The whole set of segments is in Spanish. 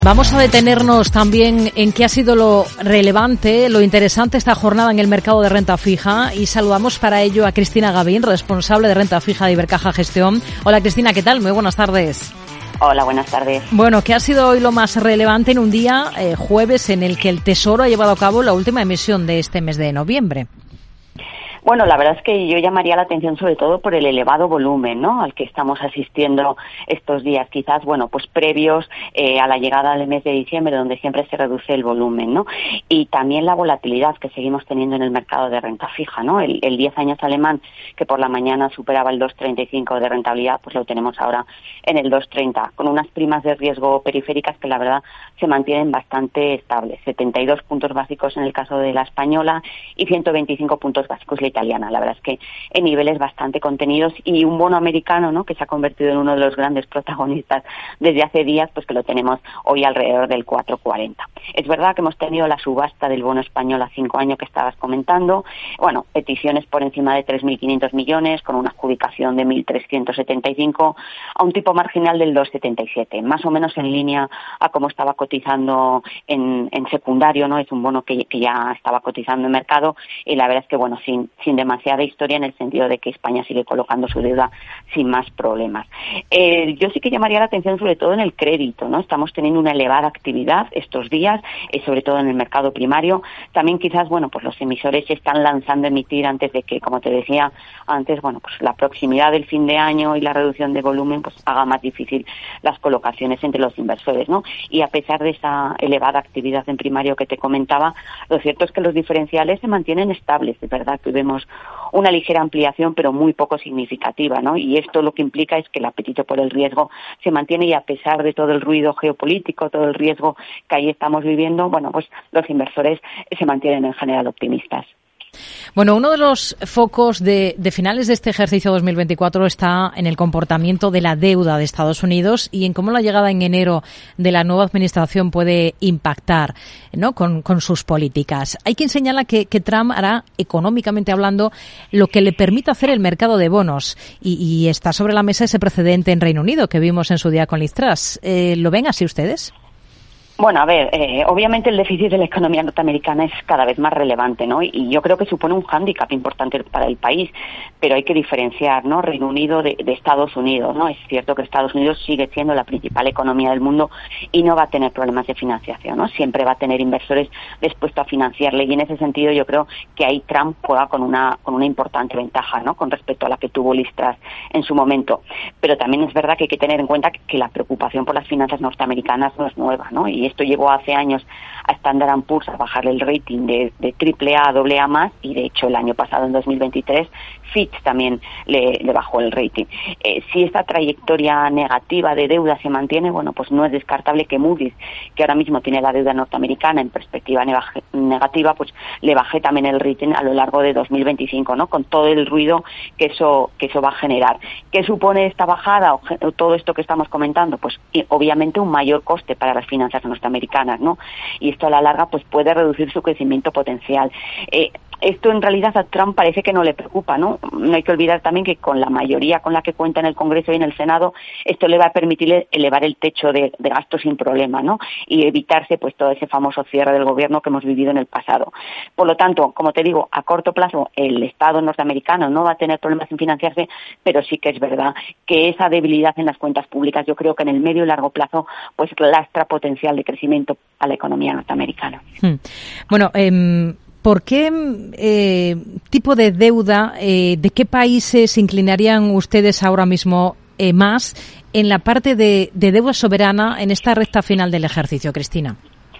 Vamos a detenernos también en qué ha sido lo relevante, lo interesante esta jornada en el mercado de renta fija y saludamos para ello a Cristina Gavín, responsable de renta fija de Ibercaja Gestión. Hola Cristina, ¿qué tal? Muy buenas tardes. Hola, buenas tardes. Bueno, ¿qué ha sido hoy lo más relevante en un día, jueves, en el que el Tesoro ha llevado a cabo la última emisión de este mes de noviembre? Bueno, la verdad es que yo llamaría la atención sobre todo por el elevado volumen, ¿no?, al que estamos asistiendo estos días, quizás, bueno, pues previos a la llegada del mes de diciembre, donde siempre se reduce el volumen, ¿no? Y también la volatilidad que seguimos teniendo en el mercado de renta fija, ¿no? El 10 años alemán, que por la mañana superaba el 2,35 de rentabilidad, pues lo tenemos ahora en el 2,30, con unas primas de riesgo periféricas que la verdad se mantienen bastante estables, 72 puntos básicos en el caso de la española y 125 puntos básicos la italiana. La verdad es que en niveles bastante contenidos, y un bono americano, ¿no?, que se ha convertido en uno de los grandes protagonistas desde hace días, pues que lo tenemos hoy alrededor del 4,40. Es verdad que hemos tenido la subasta del bono español a 5 años que estabas comentando, bueno, peticiones por encima de 3.500 millones, con una adjudicación de 1.375 a un tipo marginal del 2,77, más o menos en línea a cómo estaba cotizando en secundario, ¿no? Es un bono que ya estaba cotizando en mercado, y la verdad es que, bueno, sin demasiada historia, en el sentido de que España sigue colocando su deuda sin más problemas. Yo sí que llamaría la atención sobre todo en el crédito, ¿no? Estamos teniendo una elevada actividad estos días, sobre todo en el mercado primario. También quizás, bueno, pues los emisores se están lanzando a emitir antes de que, como te decía antes, bueno, pues la proximidad del fin de año y la reducción de volumen pues haga más difícil las colocaciones entre los inversores, ¿no? Y a pesar de esa elevada actividad en primario que te comentaba, lo cierto es que los diferenciales se mantienen estables. Es verdad que vemos una ligera ampliación, pero muy poco significativa, ¿no? Y esto lo que implica es que el apetito por el riesgo se mantiene, y a pesar de todo el ruido geopolítico, todo el riesgo que ahí estamos viviendo, bueno, pues los inversores se mantienen en general optimistas. Bueno, uno de los focos de finales de este ejercicio 2024 está en el comportamiento de la deuda de Estados Unidos y en cómo la llegada en enero de la nueva administración puede impactar, ¿no?, con sus políticas. Hay quien señala que Trump hará, económicamente hablando, lo que le permita hacer el mercado de bonos, y está sobre la mesa ese precedente en Reino Unido que vimos en su día con Liz Truss. ¿Lo ven así ustedes? Bueno, a ver, obviamente el déficit de la economía norteamericana es cada vez más relevante, ¿no? Y yo creo que supone un hándicap importante para el país, pero hay que diferenciar, ¿no?, Reino Unido de Estados Unidos, ¿no? Es cierto que Estados Unidos sigue siendo la principal economía del mundo y no va a tener problemas de financiación, ¿no? Siempre va a tener inversores dispuestos a financiarle, y en ese sentido yo creo que ahí Trump juega con una importante ventaja, ¿no?, con respecto a la que tuvo Liz Truss en su momento. Pero también es verdad que hay que tener en cuenta que la preocupación por las finanzas norteamericanas no es nueva, ¿no? Y esto llevó hace años a Standard & Poor's a bajarle el rating de AAA a AA+, y de hecho el año pasado, en 2023, Fitch también le bajó el rating. Si esta trayectoria negativa de deuda se mantiene, bueno, pues no es descartable que Moody's, que ahora mismo tiene la deuda norteamericana en perspectiva negativa, pues le baje también el rating a lo largo de 2025, ¿no?, con todo el ruido que eso va a generar. ¿Qué supone esta bajada o todo esto que estamos comentando? Pues obviamente un mayor coste para las finanzas norteamericanas, ¿no? Y esto a la larga pues puede reducir su crecimiento potencial. Esto en realidad a Trump parece que no le preocupa, ¿no? No hay que olvidar también que con la mayoría con la que cuenta en el Congreso y en el Senado, esto le va a permitir elevar el techo de gasto sin problema, ¿no? Y evitarse pues todo ese famoso cierre del gobierno que hemos vivido en el pasado. Por lo tanto, como te digo, a corto plazo el Estado norteamericano no va a tener problemas en financiarse, pero sí que es verdad que esa debilidad en las cuentas públicas, yo creo que en el medio y largo plazo pues lastra potencial de crecimiento a la economía norteamericana. Bueno, ¿por qué tipo de deuda, de qué países inclinarían ustedes ahora mismo más en la parte de deuda soberana en esta recta final del ejercicio, Cristina?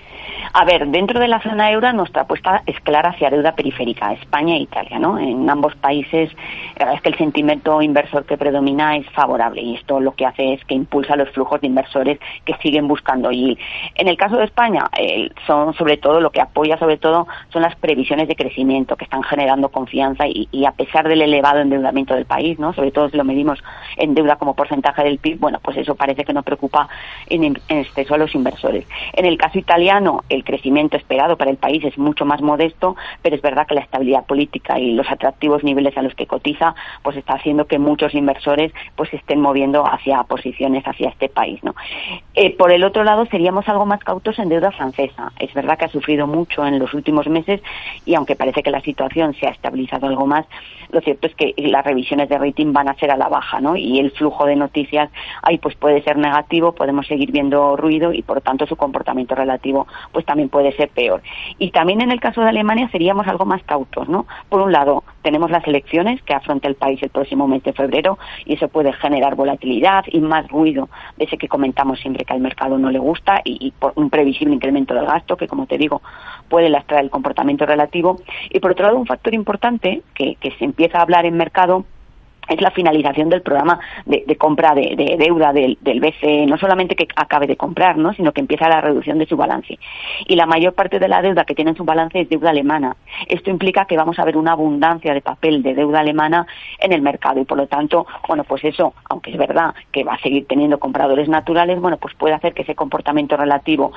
A ver, dentro de la zona euro nuestra apuesta es clara hacia deuda periférica, España e Italia, ¿no? En ambos países la verdad es que el sentimiento inversor que predomina es favorable, y esto lo que hace es que impulsa los flujos de inversores que siguen buscando yield. En el caso de España, son sobre todo lo que apoya sobre todo son las previsiones de crecimiento que están generando confianza, y a pesar del elevado endeudamiento del país, ¿no? Sobre todo si lo medimos en deuda como porcentaje del PIB, bueno, pues eso parece que no preocupa en exceso a los inversores. En el caso italiano, el el crecimiento esperado para el país es mucho más modesto, pero es verdad que la estabilidad política y los atractivos niveles a los que cotiza pues está haciendo que muchos inversores pues se estén moviendo hacia posiciones hacia este país, ¿no? Por el otro lado, seríamos algo más cautos en deuda francesa. Es verdad que ha sufrido mucho en los últimos meses y aunque parece que la situación se ha estabilizado algo más, lo cierto es que las revisiones de rating van a ser a la baja, ¿no? Y el flujo de noticias ahí pues puede ser negativo, podemos seguir viendo ruido y por lo tanto su comportamiento relativo pues también puede ser peor. Y también en el caso de Alemania seríamos algo más cautos, ¿no? Por un lado, tenemos las elecciones que afronta el país el próximo mes de febrero y eso puede generar volatilidad y más ruido de ese que comentamos siempre que al mercado no le gusta y por un previsible incremento del gasto que, como te digo, puede lastrar el comportamiento relativo. Y por otro lado, un factor importante que se empieza a hablar en mercado es la finalización del programa de compra de deuda del BCE, no solamente que acabe de comprar, ¿no?, sino que empieza la reducción de su balance. Y la mayor parte de la deuda que tiene en su balance es deuda alemana. Esto implica que vamos a ver una abundancia de papel de deuda alemana en el mercado y, por lo tanto, bueno, pues eso, aunque es verdad que va a seguir teniendo compradores naturales, bueno, pues puede hacer que ese comportamiento relativo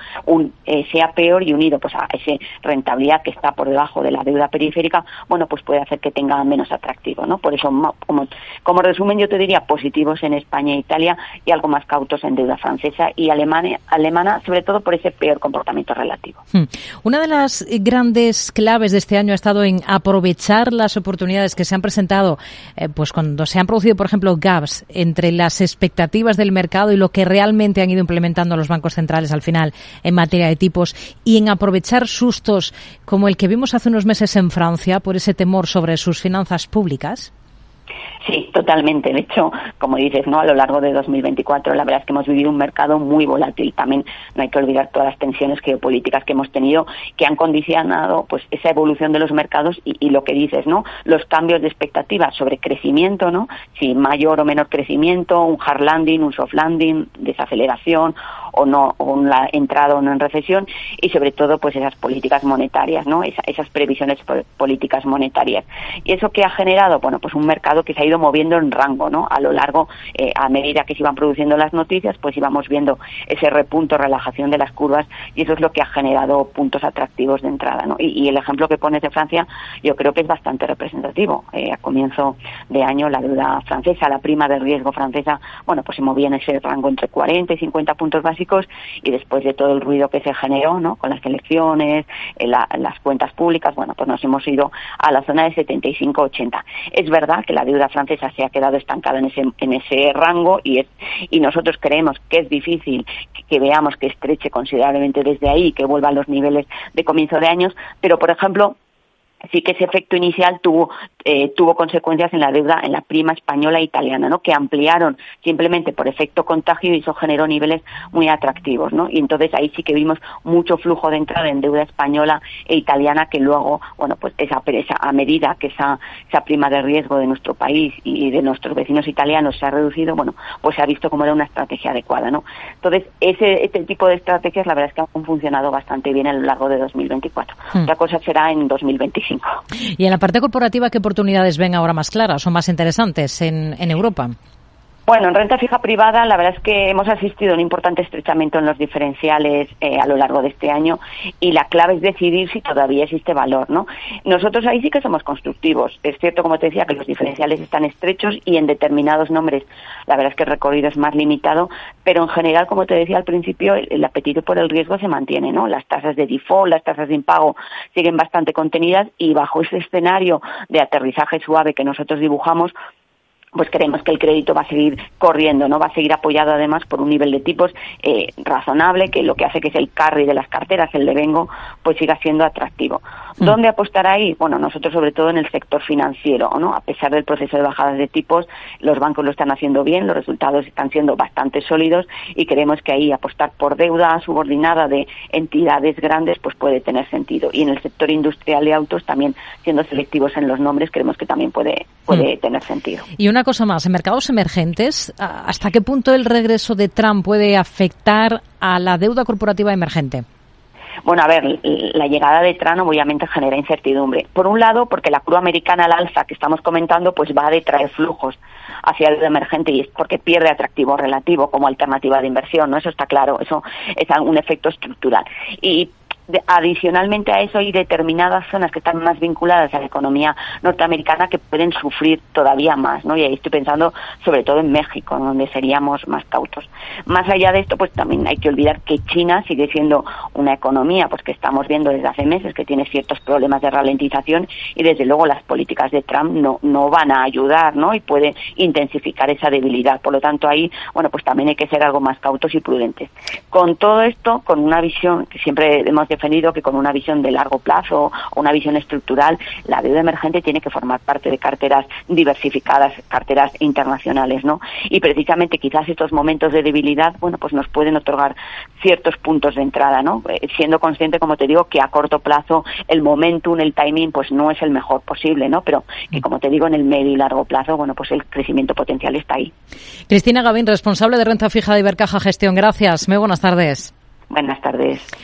sea peor y unido pues a esa rentabilidad que está por debajo de la deuda periférica, bueno, pues puede hacer que tenga menos atractivo, ¿no? Por eso, como resumen, yo te diría positivos en España e Italia y algo más cautos en deuda francesa y alemana, sobre todo por ese peor comportamiento relativo. Una de las grandes claves de este año ha estado en aprovechar las oportunidades que se han presentado, pues cuando se han producido, por ejemplo, gaps entre las expectativas del mercado y lo que realmente han ido implementando los bancos centrales al final en materia de tipos, y en aprovechar sustos como el que vimos hace unos meses en Francia por ese temor sobre sus finanzas públicas. Sí, totalmente. De hecho, como dices, ¿no?, a lo largo de 2024, la verdad es que hemos vivido un mercado muy volátil. También no hay que olvidar todas las tensiones geopolíticas que hemos tenido, que han condicionado pues esa evolución de los mercados y lo que dices, ¿no?, los cambios de expectativas sobre crecimiento, ¿no?, si mayor o menor crecimiento, un hard landing, un soft landing, desaceleración o no, o una entrada o no en recesión, y sobre todo pues esas políticas monetarias, ¿no?, esas previsiones políticas monetarias. Y eso que ha generado, bueno, pues un mercado que se ha ido moviendo en rango, ¿no? A lo largo, a medida que se iban produciendo las noticias, pues íbamos viendo ese repunto, relajación de las curvas, y eso es lo que ha generado puntos atractivos de entrada, ¿no? Y el ejemplo que pones de Francia, yo creo que es bastante representativo. A comienzo de año, la deuda francesa, la prima de riesgo francesa, bueno, pues se movía en ese rango entre 40 y 50 puntos básicos, y después de todo el ruido que se generó, ¿no?, con las elecciones, las cuentas públicas, bueno, pues nos hemos ido a la zona de 75-80. Es verdad que la deuda francesa se ha quedado estancada en ese rango y nosotros creemos que es difícil que veamos que estreche considerablemente desde ahí y que vuelva a los niveles de comienzo de años, pero por ejemplo sí que ese efecto inicial tuvo consecuencias en la deuda, en la prima española e italiana, ¿no?, que ampliaron simplemente por efecto contagio y eso generó niveles muy atractivos, ¿no? Y entonces ahí sí que vimos mucho flujo de entrada en deuda española e italiana que luego, bueno, pues a medida que esa prima de riesgo de nuestro país y de nuestros vecinos italianos se ha reducido, bueno, pues se ha visto como era una estrategia adecuada, ¿no? Entonces, este tipo de estrategias la verdad es que han funcionado bastante bien a lo largo de 2024. Otra cosa será en 2025. Y en la parte corporativa, ¿qué oportunidades ven ahora más claras o más interesantes en Europa? Bueno, en renta fija privada la verdad es que hemos asistido a un importante estrechamiento en los diferenciales a lo largo de este año y la clave es decidir si todavía existe valor, ¿no? Nosotros ahí sí que somos constructivos. Es cierto, como te decía, que los diferenciales están estrechos y en determinados nombres la verdad es que el recorrido es más limitado, pero en general, como te decía al principio, el apetito por el riesgo se mantiene, ¿no? Las tasas de default, las tasas de impago siguen bastante contenidas y bajo ese escenario de aterrizaje suave que nosotros dibujamos, pues creemos que el crédito va a seguir corriendo, ¿no? Va a seguir apoyado además por un nivel de tipos razonable, que lo que hace que es el carry de las carteras, el devengo, pues siga siendo atractivo. ¿Dónde apostar ahí? Bueno, nosotros sobre todo en el sector financiero, ¿no? A pesar del proceso de bajadas de tipos, los bancos lo están haciendo bien, los resultados están siendo bastante sólidos y creemos que ahí apostar por deuda subordinada de entidades grandes pues puede tener sentido. Y en el sector industrial y autos también, siendo selectivos en los nombres, creemos que también puede tener sentido. Y una cosa más, en mercados emergentes, ¿hasta qué punto el regreso de Trump puede afectar a la deuda corporativa emergente? Bueno, a ver, la llegada de Trump obviamente genera incertidumbre. Por un lado, porque la curva americana al alza que estamos comentando pues va a detraer flujos hacia el emergente y es porque pierde atractivo relativo como alternativa de inversión, ¿no? Eso está claro, eso es un efecto estructural. Y adicionalmente a eso hay determinadas zonas que están más vinculadas a la economía norteamericana que pueden sufrir todavía más, ¿no? Y ahí estoy pensando sobre todo en México, donde seríamos más cautos. Más allá de esto, pues también hay que olvidar que China sigue siendo una economía, pues que estamos viendo desde hace meses que tiene ciertos problemas de ralentización, y desde luego las políticas de Trump no van a ayudar, ¿no? Y puede intensificar esa debilidad. Por lo tanto, ahí, bueno, pues también hay que ser algo más cautos y prudentes. Con todo esto, con una visión que siempre hemos defendido, que con una visión de largo plazo o una visión estructural, la deuda emergente tiene que formar parte de carteras diversificadas, carteras internacionales, ¿no? Y precisamente quizás estos momentos de debilidad, bueno, pues nos pueden otorgar ciertos puntos de entrada, ¿no? Siendo consciente, como te digo, que a corto plazo el momentum, el timing, pues no es el mejor posible, ¿no? Pero que, como te digo, en el medio y largo plazo, bueno, pues el crecimiento potencial está ahí. Cristina Gavín, responsable de renta fija de Ibercaja Gestión. Gracias. Muy buenas tardes. Buenas tardes.